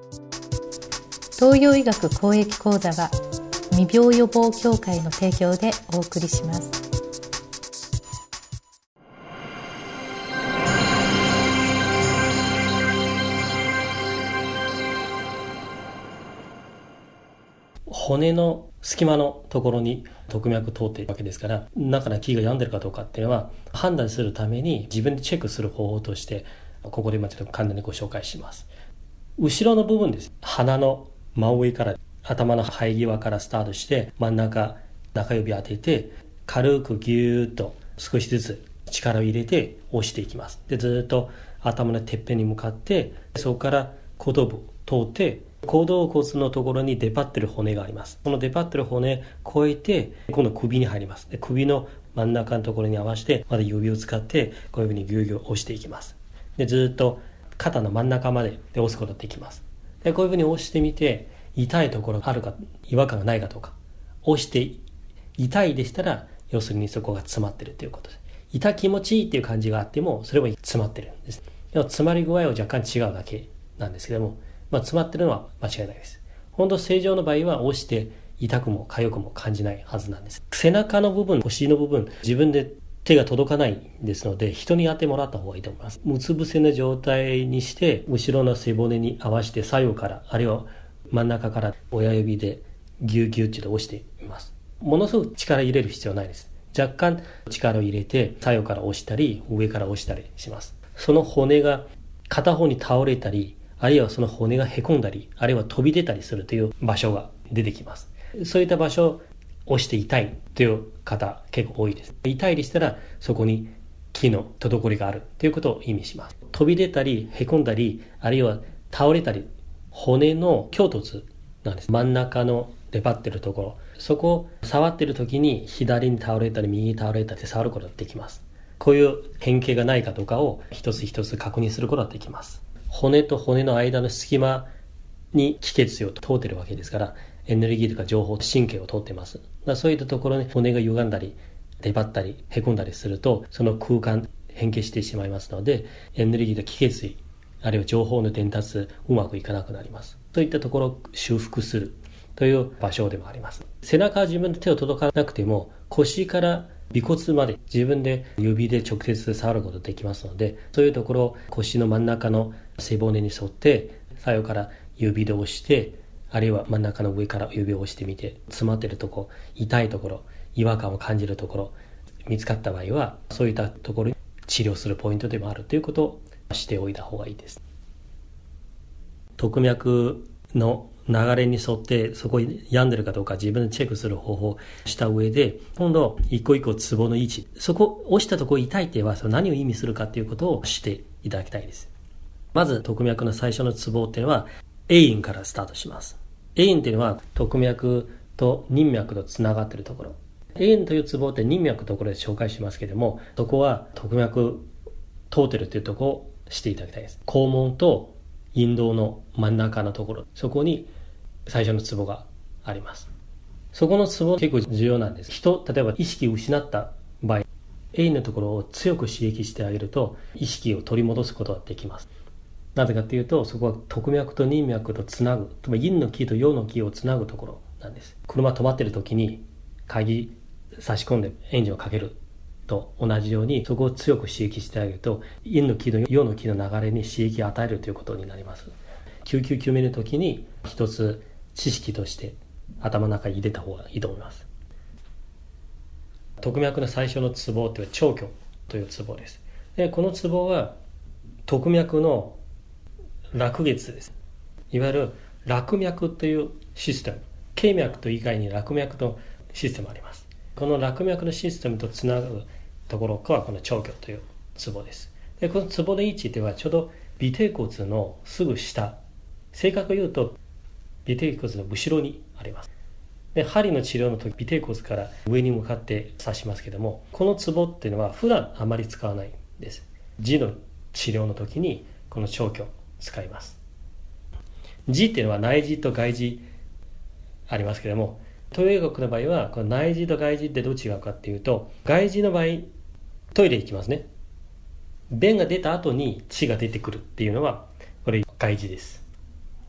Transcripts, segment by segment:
東洋医学公益講座は未病予防協会の提供でお送りします。 骨の隙間のところに特脈通っているわけですから、中の気が病んでるかどうかっていうのは判断するために自分でチェックする方法として、ここでちょっと簡単にご紹介します。後ろの部分です。鼻の真上から頭の生え際からスタートして真ん中中指当てて軽くギューッと少しずつ力を入れて押していきます。でずっと頭のてっぺんに向かって、そこから後頭部通って後頭骨のところに出張ってる骨があります。この出張ってる骨を越えて今度首に入ります。で首の真ん中のところに合わせてまだ指を使ってこういうふうにギューギュー押していきます。でずっと肩の真ん中まで押すことができます。でこういうふうに押してみて、痛いところがあるか違和感がないかとか、押して痛いでしたら要するにそこが詰まってるということです。痛気持ちいいっていう感じがあってもそれは詰まってるんです。でも詰まり具合は若干違うだけなんですけども、詰まってるのは間違いないです。本当正常の場合は押して痛くも痒くも感じないはずなんです。背中の部分、腰の部分、自分で手が届かないですので人にやってもらった方がいいと思います。うつ伏せの状態にして後ろの背骨に合わせて左右からあるいは真ん中から親指でギューギューと押しています。ものすごく力入れる必要はないです。若干力を入れて左右から押したり上から押したりします。その骨が片方に倒れたり、あるいはその骨がへこんだり、あるいは飛び出たりするという場所が出てきます。そういった場所を押して痛いという方結構多いです。痛いでしたらそこに気の滞りがあるということを意味します。飛び出たりへこんだり、あるいは倒れたり、骨の胸突なんです。真ん中の出張ってるところ、そこを触ってる時に左に倒れたり右に倒れたり触ることができます。こういう変形がないかどうかを一つ一つ確認することができます。骨と骨の間の隙間に気血を通ってるわけですから、エネルギーとか情報、神経を通ってます。だからそういったところに骨が歪んだり出張ったりへこんだりすると、その空間変形してしまいますので、エネルギーと気血あるいは情報の伝達うまくいかなくなります。そういったところを修復するという場所でもあります。背中は自分で手を届かなくても腰から尾骨まで自分で指で直接触ることができますので、そういうところを腰の真ん中の背骨に沿って左右から指で押して、あるいは真ん中の上から指を押してみて、詰まっているところ、痛いところ、違和感を感じるところ見つかった場合は、そういったところに治療するポイントでもあるということをしておいた方がいいです。特脈の流れに沿ってそこに病んでるかどうか自分でチェックする方法をした上で、今度一個一個ツボの位置、そこ押したところ痛いっていうのは何を意味するかということをしていただきたいです。まず特脈の最初のツボっていうのは A 院からスタートします。 A 院っていうのは特脈と任脈とつながっているところ。 A 院というツボって任脈のところで紹介しますけれども、そこは特脈通ってるというところをしていただきたいです。肛門と陰道の真ん中のところ、そこに最初のツボがあります。そこのツボ結構重要なんです。例えば意識を失った場合、A のところを強く刺激してあげると意識を取り戻すことができます。なぜかというと、そこは特脈と任脈とつなぐ、つまり陰の気と陽の気をつなぐところなんです。車止まっている時に鍵差し込んでエンジンをかけると同じように、そこを強く刺激してあげると陰の気と陽の気の流れに刺激を与えるということになります。救急救命の時に一つ知識として頭の中に入れた方がいいと思います。特脈の最初のツボというのは長距というツボです。でこのツボは特脈の絡月です。いわゆる絡脈というシステム、経脈と以外に絡脈のシステムがあります。この絡脈のシステムとつなぐところがこの長距というツボです。でこのツボの位置ではちょうど尾てい骨のすぐ下、正確に言うと尾てい骨の後ろにあります。で針の治療の時、尾てい骨から上に向かって刺しますけども、このツボっていうのは普段あまり使わないんです。痔の治療の時にこの長距使います。痔っていうのは内痔と外痔ありますけども、東洋医学の場合はこの内痔と外痔ってどう違うかっていうと、外痔の場合トイレ行きますね。便が出た後に血が出てくるっていうのはこれ外痔です。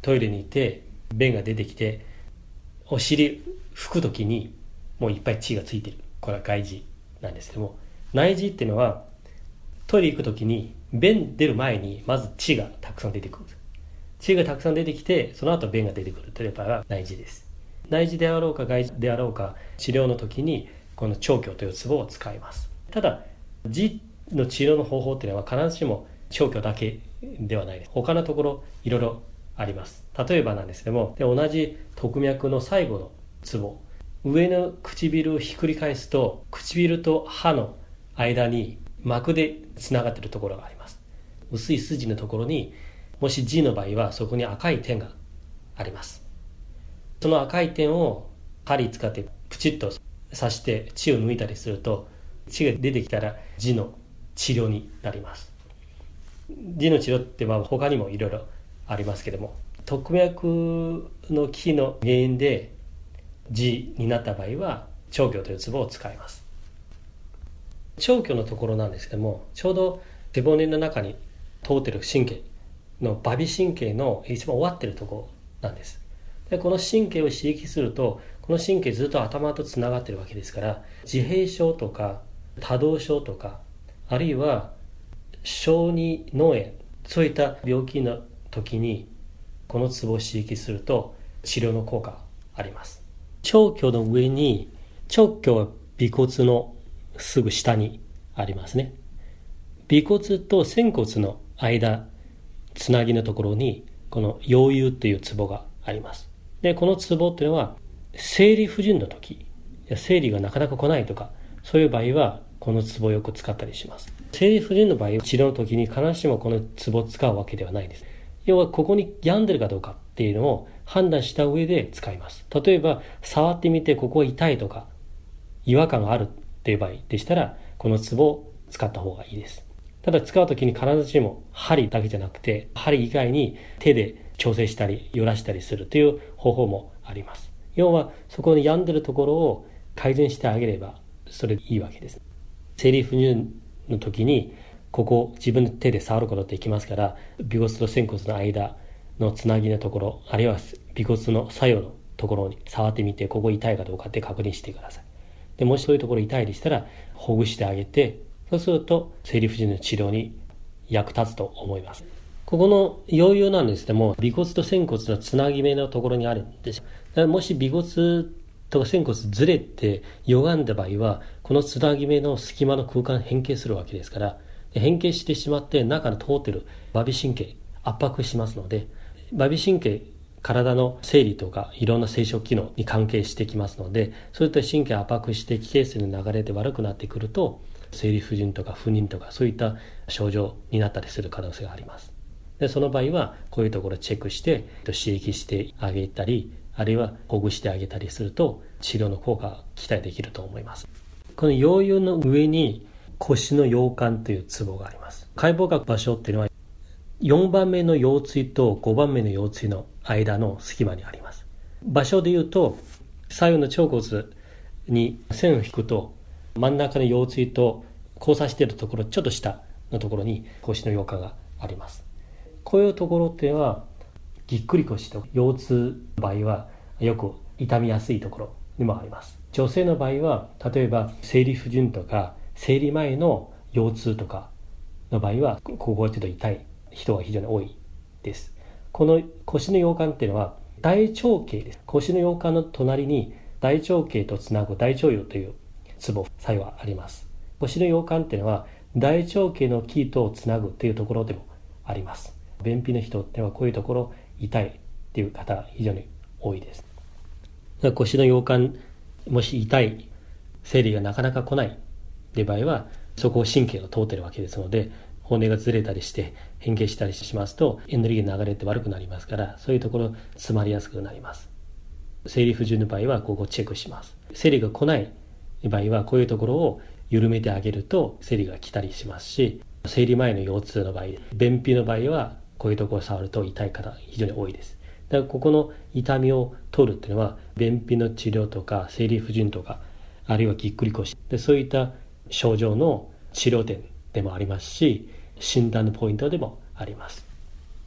トイレに行って便が出てきてお尻拭くときにもういっぱい血がついてる。これは外痔なんですけども、内痔っていうのはトイレ行くときに便出る前にまず血がたくさん出てくる。血がたくさん出てきてその後便が出てくるという場合は内痔です。内痔であろうか外痔であろうか、治療の時にこの調教というツボを使います。ただ痔の治療の方法っていうのは必ずしも調教だけではないです。他のところいろいろあります。例えばなんですけども、同じ特脈の最後のツボ、上の唇をひっくり返すと唇と歯の間に膜でつながっているところがあります。薄い筋のところに、もし痔の場合はそこに赤い点があります。その赤い点を針使ってプチッと刺して血を抜いたりすると、血が出てきたら痔の治療になります。痔の治療って他にもいろいろありますけども、特脈の気の原因で痔になった場合は調教というツボを使います。調教のところなんですけども、ちょうど背骨の中に通っている神経の馬尾神経の一番終わっているところなんです。でこの神経を刺激すると、この神経ずっと頭とつながっているわけですから、自閉症とか多動症とか、あるいは小児脳炎、そういった病気の時にこのツボを刺激すると治療の効果があります。調教の上に、調教は尾骨のすぐ下にありますね。尾骨と仙骨の間、つなぎのところにこの陽遊というツボがあります。でこのツボっていうのは生理不順の時、生理がなかなか来ないとか、そういう場合はこのツボをよく使ったりします。生理不順の場合、治療の時に必ずしもこのツボを使うわけではないです。要はここに病んでるかどうかっていうのを判断した上で使います。例えば触ってみてここ痛いとか違和感があるっていう場合でしたら、このツボを使った方がいいです。ただ使う時に必ずしも針だけじゃなくて、針以外に手で調整したり揺らしたりするという方法もあります。要はそこに病んでるところを改善してあげればそれでいいわけです。生理不順の時にここ自分の手で触ることってできますから、尾骨と仙骨の間のつなぎのところ、あるいは尾骨の左右のところに触ってみて、ここ痛いかどうかって確認してください。でもしそういうところ痛いでしたらほぐしてあげて、そうすると生理不順の治療に役立つと思います。ここの陽遊なんですけども、尾骨と仙骨のつなぎ目のところにあるんです。だからもし尾骨とか仙骨ずれて歪んだ場合は、このつなぎ目の隙間の空間変形するわけですから、変形してしまって中に通っている馬尾神経圧迫しますので、馬尾神経、体の生理とかいろんな生殖機能に関係してきますので、そういった神経圧迫して気血の流れで悪くなってくると、生理不順とか不妊とかそういった症状になったりする可能性があります。でその場合はこういうところをチェックして刺激してあげたり、あるいはほぐしてあげたりすると治療の効果が期待できると思います。この陽遊の上に腰の陽管というツボがあります。解剖学場所っていうのは4番目の腰椎と5番目の腰椎の間の隙間にあります。場所でいうと、左右の腸骨に線を引くと真ん中の腰椎と交差しているところ、ちょっと下のところに腰の陽管があります。こういうところっていうのはぎっくり腰と腰痛の場合はよく痛みやすいところにもあります。女性の場合は例えば生理不順とか生理前の腰痛とかの場合はここがちょっと痛い人が非常に多いです。この腰の陽管っていうのは大腸径です。腰の陽管の隣に大腸径とつなぐ大腸葉というツボ作用があります。腰の陽管っていうのは大腸径の気とつなぐというところでもあります。便秘の人っていうのはこういうところ痛いっていう方が非常に多いです。腰の陽管、もし痛い、生理がなかなか来ないっていう場合は、そこを神経が通っているわけですので、骨がずれたりして変形したりしますとエネルギーの流れって悪くなりますから、そういうところ詰まりやすくなります。生理不順の場合はここをチェックします。生理が来ない場合はこういうところを緩めてあげると生理が来たりしますし、生理前の腰痛の場合、便秘の場合はこういうところを触ると痛い方非常に多いです。だからここの痛みを取るっていうのは便秘の治療とか生理不順とか、あるいはぎっくり腰で、そういった症状の治療点でもありますし、診断のポイントでもあります。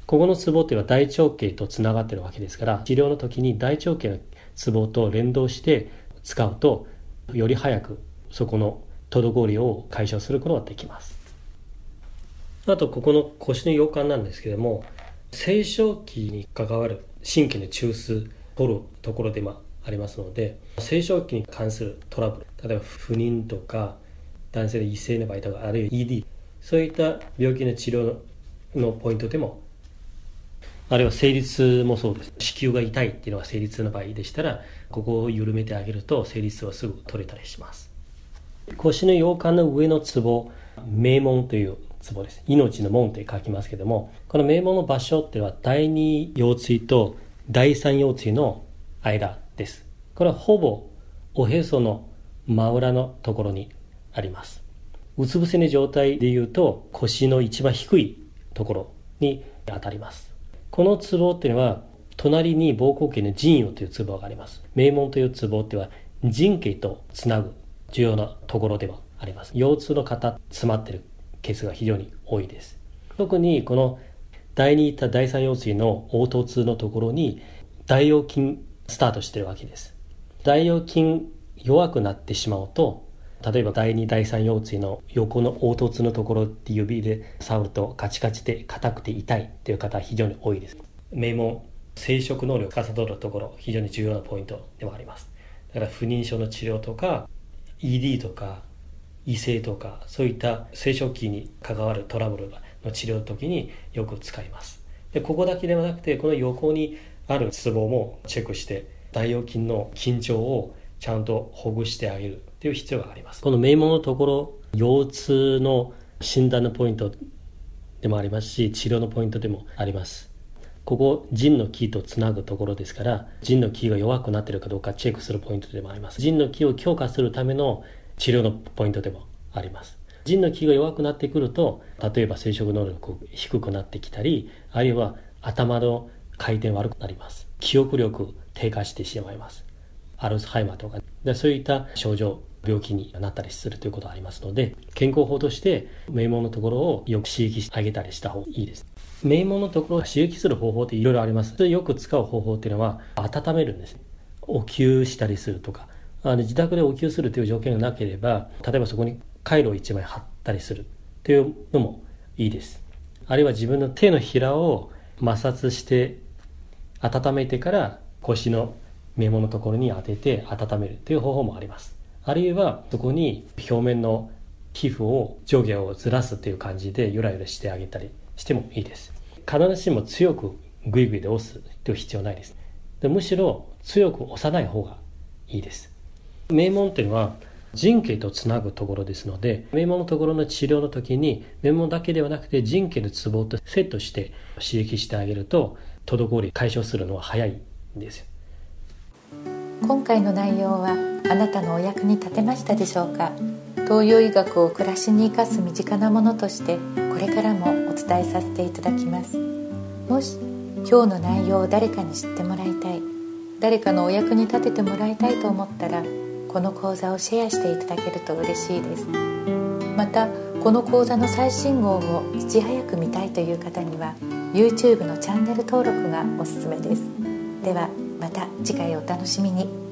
ここのツボっていうのは大腸系とつながっているわけですから、治療の時に大腸系のツボと連動して使うとより早くそこの滞りを解消することができます。あとここの腰の腰管なんですけども、成長期に関わる神経の中枢取るところでもありますので、成長期に関するトラブル、例えば不妊とか男性で異性の場合とか、あるいは ED、 そういった病気の治療のポイントでも、あるいは生理痛もそうです。子宮が痛いっていうのが生理痛の場合でしたら、ここを緩めてあげると生理痛はすぐ取れたりします。腰の腰管の上のツボ、名門というツボです。命の門と書きますけども、この名門の場所っていうのは第二腰椎と第三腰椎の間です。これはほぼおへその真裏のところにあります。うつ伏せの状態でいうと腰の一番低いところに当たります。このツボっていうのは隣に膀胱系の腎葉というツボがあります。名門というツボっていうのは腎系とつなぐ重要なところではあります。腰痛の方詰まっているケースが非常に多いです。特にこの第2と第3腰椎の凹凸のところに大腰筋スタートしているわけです。大腰筋弱くなってしまうと、例えば第2第3腰椎の横の凹凸のところって指で触るとカチカチで硬くて痛いという方は非常に多いです。名門生殖能力を司るところ、非常に重要なポイントでもあります。だから不妊症の治療とか ED とか異性とか、そういった生殖期に関わるトラブルの治療の時によく使います。でここだけではなくて、この横にあるツボもチェックして大腰筋の緊張をちゃんとほぐしてあげるという必要があります。この名門のところ、腰痛の診断のポイントでもありますし、治療のポイントでもあります。ここ腎の気とつなぐところですから、腎の気が弱くなっているかどうかチェックするポイントでもあります。腎の気を強化するための治療のポイントでもあります。腎の気が弱くなってくると、例えば生殖能力低くなってきたり、あるいは頭の回転悪くなります。記憶力低下してしまいます。アルツハイマーとかで、そういった症状、病気になったりするということがありますので、健康法として名門のところをよく刺激してあげたりした方がいいです。名門のところを刺激する方法っていろいろあります。よく使う方法っていうのは温めるんです。お灸したりするとか、自宅でお灸するという条件がなければ、例えばそこにカイロを1枚貼ったりするというのもいいです。あるいは自分の手のひらを摩擦して温めてから腰の名門のところに当てて温めるという方法もあります。あるいはそこに表面の皮膚を上下をずらすという感じでゆらゆらしてあげたりしてもいいです。必ずしも強くグイグイで押すという必要ないです。むしろ強く押さない方がいいです。名門というのは腎系とつなぐところですので、名門のところの治療の時に名門だけではなくて腎系のツボとセットして刺激してあげると滞り解消するのは早いんですよ。 今回の内容はあなたのお役に立てましたでしょうか。東洋医学を暮らしに生かす身近なものとしてこれからもお伝えさせていただきます。もし今日の内容を誰かに知ってもらいたい、誰かのお役に立ててもらいたいと思ったら、この講座をシェアしていただけると嬉しいです。またこの講座の最新号をいち早く見たいという方には YouTube のチャンネル登録がおすすめです。ではまた次回お楽しみに。